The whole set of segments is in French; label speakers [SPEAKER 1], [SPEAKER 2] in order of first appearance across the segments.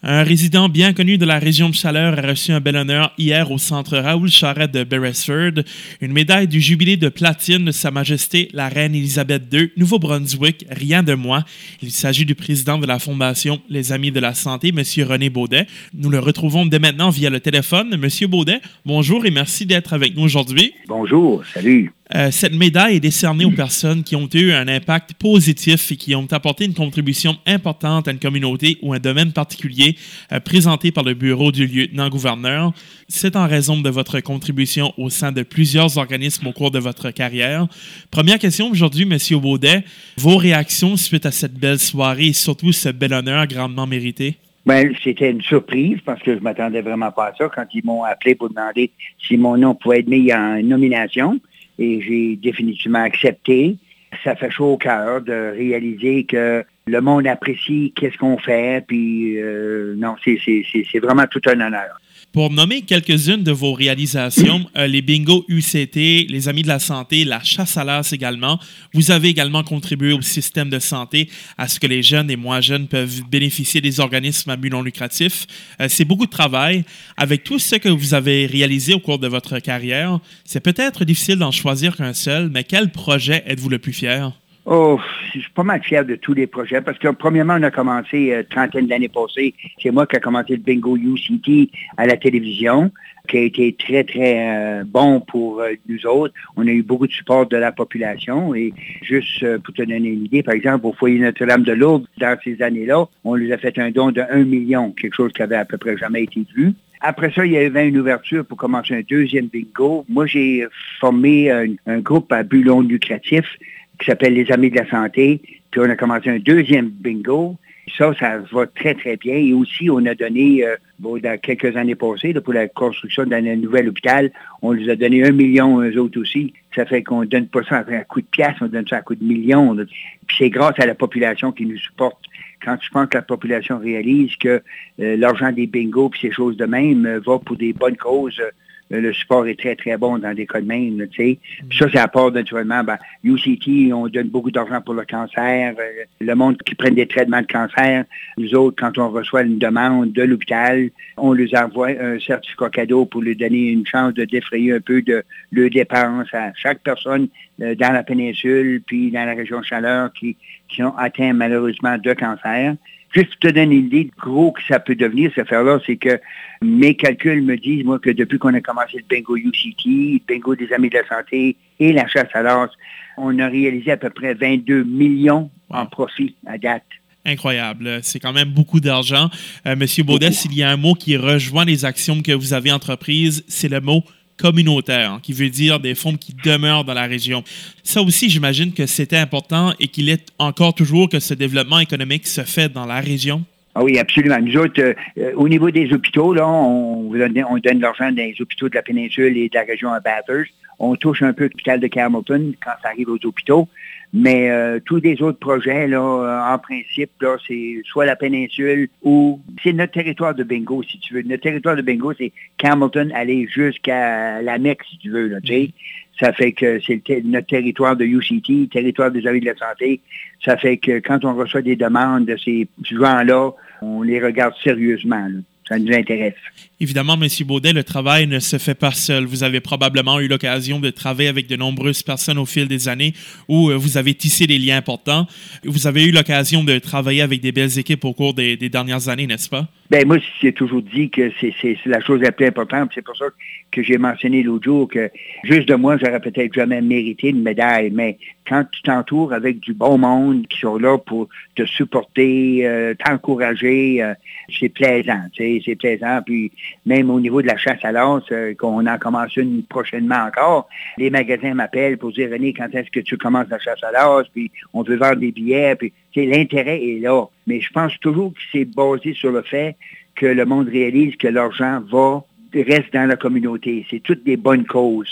[SPEAKER 1] Un résident bien connu de la région de Chaleur a reçu un bel honneur hier au centre Raoul Charette de Beresford, une médaille du jubilé de platine de Sa Majesté la Reine Élisabeth II, Nouveau-Brunswick, rien de moins. Il s'agit du président de la Fondation Les Amis de la Santé, M. René Baudet. Nous le retrouvons dès maintenant via le téléphone. M. Baudet, bonjour et merci d'être avec nous aujourd'hui.
[SPEAKER 2] Bonjour, salut.
[SPEAKER 1] Cette médaille est décernée aux personnes qui ont eu un impact positif et qui ont apporté une contribution importante à une communauté ou un domaine particulier présenté par le bureau du lieutenant-gouverneur. C'est en raison de votre contribution au sein de plusieurs organismes au cours de votre carrière. Première question aujourd'hui, M. Baudet. Vos réactions suite à cette belle soirée et surtout ce bel honneur grandement mérité?
[SPEAKER 2] Ben, c'était une surprise parce que je m'attendais vraiment pas à ça quand ils m'ont appelé pour demander si mon nom pouvait être mis en nomination. Et j'ai définitivement accepté. Ça fait chaud au cœur de réaliser que le monde apprécie qu'est-ce qu'on fait. Puis non, c'est vraiment tout un honneur.
[SPEAKER 1] Pour nommer quelques-unes de vos réalisations, les bingos UCT, les Amis de la Santé, la chasse à l'as également, vous avez également contribué au système de santé à ce que les jeunes et moins jeunes peuvent bénéficier des organismes à but non lucratif. C'est beaucoup de travail. Avec tout ce que vous avez réalisé au cours de votre carrière, c'est peut-être difficile d'en choisir qu'un seul, mais quel projet êtes-vous le plus fier?
[SPEAKER 2] Oh, je suis pas mal fier de tous les projets parce que premièrement, on a commencé trentaine d'années passées. C'est moi qui ai commencé le bingo UCT à la télévision, qui a été très, très bon pour nous autres. On a eu beaucoup de support de la population et juste pour te donner une idée, par exemple, au foyer Notre-Dame de Lourdes, dans ces années-là, on lui a fait un don de 1 million, quelque chose qui avait à peu près jamais été vu. Après ça, il y avait une ouverture pour commencer un deuxième bingo. Moi, j'ai formé un groupe à but non lucratif qui s'appelle Les Amis de la Santé. Puis on a commencé un deuxième bingo. Ça va très, très bien. Et aussi, on a donné, dans quelques années passées, pour la construction d'un nouvel hôpital, on nous a donné 1 million, eux autres aussi. Ça fait qu'on ne donne pas ça à coup de piastres, on donne ça à coup de millions. Puis c'est grâce à la population qui nous supporte. Quand je pense que la population réalise que l'argent des bingos et ces choses de même va pour des bonnes causes, le support est très, très bon dans des cas de même, tu sais. Puis ça, c'est à part, naturellement, UCT, on donne beaucoup d'argent pour le cancer. Le monde qui prend des traitements de cancer, nous autres, quand on reçoit une demande de l'hôpital, on leur envoie un certificat cadeau pour leur donner une chance de défrayer un peu de leurs dépenses à chaque personne dans la péninsule, puis dans la région de Chaleur, qui ont atteint malheureusement de cancer. Juste pour te donner une idée de gros que ça peut devenir, cette affaire-là, c'est que mes calculs me disent, moi, que depuis qu'on a commencé le bingo UCT, le bingo des Amis de la Santé et la chasse à l'as, on a réalisé à peu près 22 millions en profit à date.
[SPEAKER 1] Incroyable. C'est quand même beaucoup d'argent. Monsieur Baudet, s'il y a un mot qui rejoint les actions que vous avez entreprises, c'est le mot communautaire, qui veut dire des fonds qui demeurent dans la région. Ça aussi, j'imagine que c'était important et qu'il est encore toujours que ce développement économique se fait dans la région.
[SPEAKER 2] Ah oui, absolument. Nous autres, au niveau des hôpitaux, là, on donne l'argent dans les hôpitaux de la péninsule et de la région à Bathurst. On touche un peu l'hôpital de Campbellton quand ça arrive aux hôpitaux. Mais tous les autres projets, là, en principe, là, c'est soit la péninsule ou c'est notre territoire de bingo, si tu veux. Notre territoire de bingo, c'est Campbellton, aller jusqu'à la Mecque, si tu veux, là, tu sais. Ça fait que c'est notre territoire de UCT, territoire des Amis de la Santé. Ça fait que quand on reçoit des demandes de ces gens-là, on les regarde sérieusement, là. Ça nous intéresse.
[SPEAKER 1] Évidemment, M. Baudet, le travail ne se fait pas seul. Vous avez probablement eu l'occasion de travailler avec de nombreuses personnes au fil des années où vous avez tissé des liens importants. Vous avez eu l'occasion de travailler avec des belles équipes au cours des dernières années, n'est-ce pas?
[SPEAKER 2] Ben moi, j'ai toujours dit que c'est la chose la plus importante. C'est pour ça que j'ai mentionné l'autre jour que juste de moi, j'aurais peut-être jamais mérité une médaille. Mais quand tu t'entoures avec du bon monde qui sont là pour te supporter, t'encourager, c'est plaisant. Tu sais, c'est plaisant. Puis même au niveau de la chasse à l'as, qu'on en commence une prochainement encore, les magasins m'appellent pour dire, René, quand est-ce que tu commences la chasse à l'as? Puis on veut vendre des billets. Puis l'intérêt est là. Mais je pense toujours que c'est basé sur le fait que le monde réalise que l'argent reste dans la communauté. C'est toutes des bonnes causes.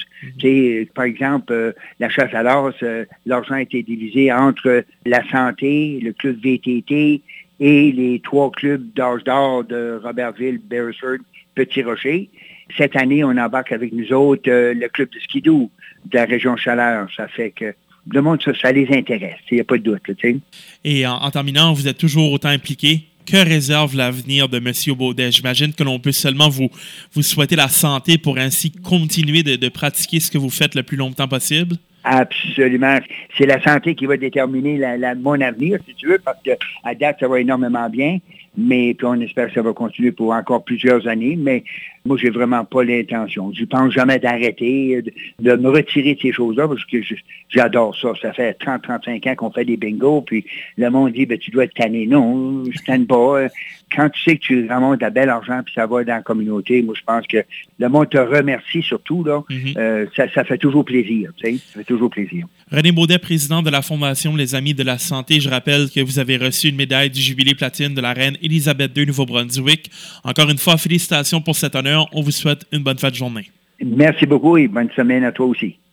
[SPEAKER 2] Par exemple, la chasse à l'as, l'argent a été divisé entre la santé, le club VTT et les 3 clubs d'âge d'or de Robertville, Beresford, Petit-Rocher. Cette année, on embarque avec nous autres le club de skidoo de la région Chaleur. Ça fait que le monde, ça les intéresse. Il n'y a pas de doute. Là,
[SPEAKER 1] et en terminant, vous êtes toujours autant impliqué Que réserve l'avenir de M. Baudet? J'imagine que l'on peut seulement vous souhaiter la santé pour ainsi continuer de pratiquer ce que vous faites le plus longtemps possible.
[SPEAKER 2] Absolument. C'est la santé qui va déterminer mon avenir, si tu veux, parce qu'à date, ça va énormément bien. Mais puis on espère que ça va continuer pour encore plusieurs années. Mais moi, j'ai vraiment pas l'intention. Je pense jamais d'arrêter, de me retirer de ces choses-là, parce que j'adore ça. Ça fait 30-35 ans qu'on fait des bingos, puis le monde dit, tu dois être tanné. Non, je tanne pas. Quand tu sais que tu ramasses de la belle argent, puis ça va dans la communauté, moi, je pense que le monde te remercie surtout. Là. Ça fait toujours plaisir. Tu sais, ça fait toujours plaisir.
[SPEAKER 1] René Baudet, président de la Fondation Les Amis de la Santé. Je rappelle que vous avez reçu une médaille du Jubilé platine de la reine Élisabeth II Nouveau-Brunswick. Encore une fois, félicitations pour cet honneur. On vous souhaite une bonne fin de journée.
[SPEAKER 2] Merci beaucoup et bonne semaine à toi aussi.